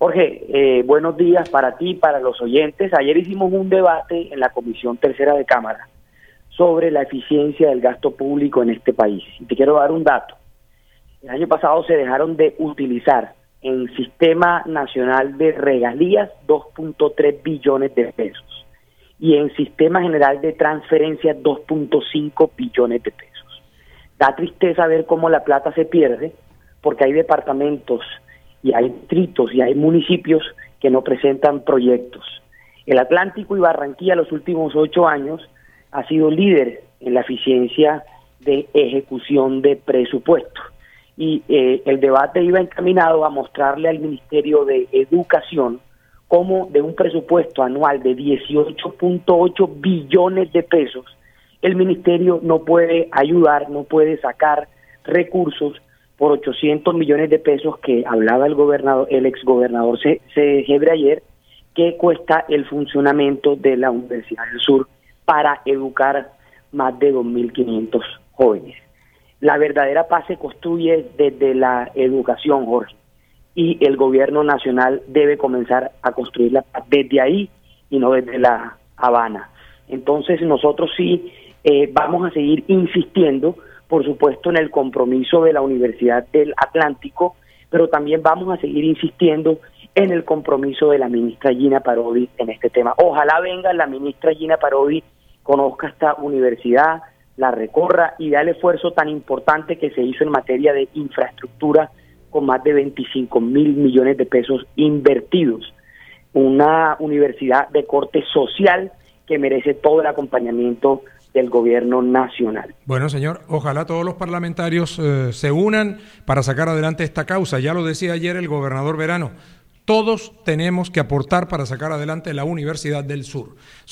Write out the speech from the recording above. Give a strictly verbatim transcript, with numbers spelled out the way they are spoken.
Jorge, eh, buenos días para ti y para los oyentes. Ayer hicimos un debate en la Comisión Tercera de Cámara sobre la eficiencia del gasto público en este país. Y te quiero dar un dato. El año pasado se dejaron de utilizar en Sistema Nacional de Regalías dos punto tres billones de pesos y en Sistema General de Transferencias dos punto cinco billones de pesos. Da tristeza ver cómo la plata se pierde porque hay departamentos y hay distritos y hay municipios que no presentan proyectos. El Atlántico y Barranquilla los últimos ocho años ha sido líder en la eficiencia de ejecución de presupuesto. Y eh, el debate iba encaminado a mostrarle al Ministerio de Educación cómo de un presupuesto anual de dieciocho punto ocho billones de pesos, el Ministerio no puede ayudar, no puede sacar recursos por ochocientos millones de pesos que hablaba el gobernador, el exgobernador Segebre ayer, que cuesta el funcionamiento de la Universidad del Sur para educar más de dos mil quinientos jóvenes. La verdadera paz se construye desde la educación, Jorge, y el gobierno nacional debe comenzar a construir la paz desde ahí y no desde La Habana. Entonces nosotros sí eh, vamos a seguir insistiendo, por supuesto, en el compromiso de la Universidad del Atlántico, pero también vamos a seguir insistiendo en el compromiso de la ministra Gina Parodi en este tema. Ojalá venga la ministra Gina Parodi, conozca esta universidad, la recorra y vea el esfuerzo tan importante que se hizo en materia de infraestructura con más de veinticinco mil millones de pesos invertidos. Una universidad de corte social que merece todo el acompañamiento del gobierno nacional. Bueno, señor, ojalá todos los parlamentarios eh, se unan para sacar adelante esta causa. Ya lo decía ayer el gobernador Verano, todos tenemos que aportar para sacar adelante la Universidad del Sur.